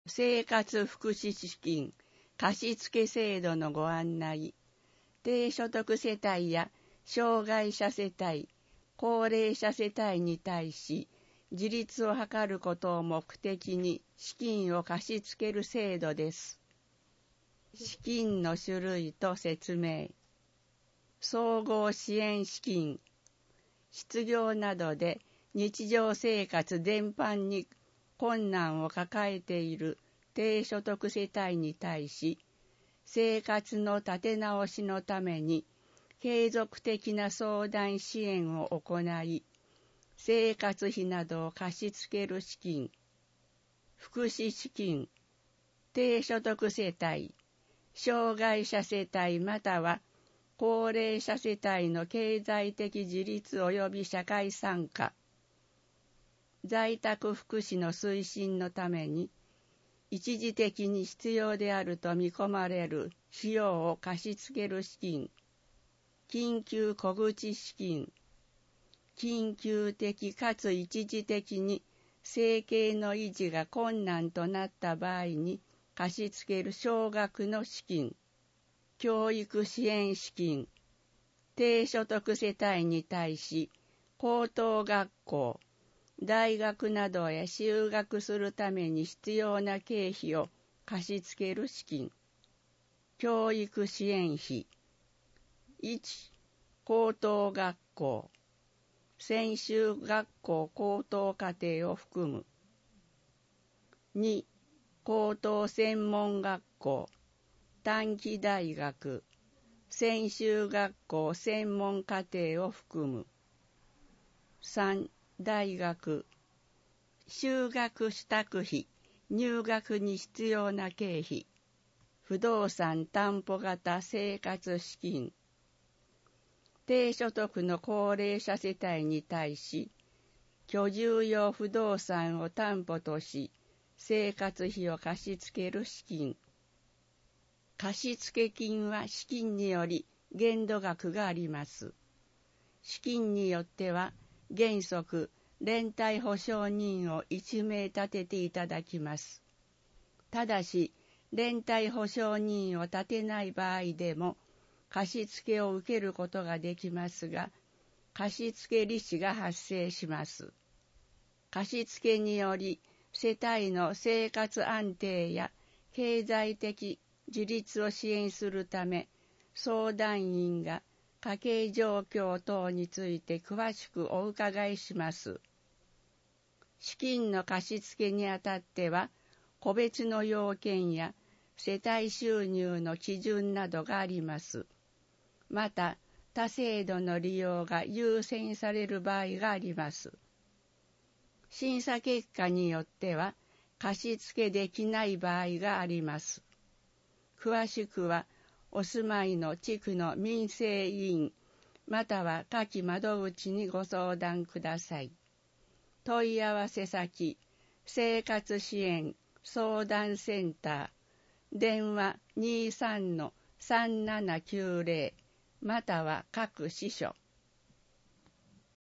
生活福祉資金貸付制度のご案内。低所得世帯や障害者世帯、高齢者世帯に対し、自立を図ることを目的に資金を貸し付ける制度です。資金の種類と説明。総合支援資金。失業などで日常生活全般に困難を抱えている低所得世帯に対し、生活の立て直しのために継続的な相談支援を行い、生活費などを貸し付ける資金、福祉資金、低所得世帯、障害者世帯または高齢者世帯の経済的自立及び社会参加、在宅福祉の推進のために、一時的に必要であると見込まれる費用を貸し付ける資金、緊急小口資金、緊急的かつ一時的に生計の維持が困難となった場合に貸し付ける少額の資金、教育支援資金、低所得世帯に対し高等学校、大学などへ就学するために必要な経費を貸し付ける資金、教育支援費、1、高等学校、専修学校高等課程を含む。2、高等専門学校、短期大学、専修学校専門課程を含む。3、大学、修学支度費、入学に必要な経費、不動産担保型生活資金、低所得の高齢者世帯に対し、居住用不動産を担保とし、生活費を貸し付ける資金。貸付金は資金により限度額があります。資金によっては、原則、連帯保証人を1名立てていただきます。ただし、連帯保証人を立てない場合でも、貸付を受けることができますが、貸付利子が発生します。貸付により、世帯の生活安定や経済的自立を支援するため、相談員が家計状況等について詳しくお伺いします。資金の貸付にあたっては、個別の要件や世帯収入の基準などがあります。また、他制度の利用が優先される場合があります。審査結果によっては、貸付できない場合があります。詳しくは、お住まいの地区の民生委員、または下記窓口にご相談ください。問い合わせ先、生活支援相談センター、電話 23-3790、または各支所。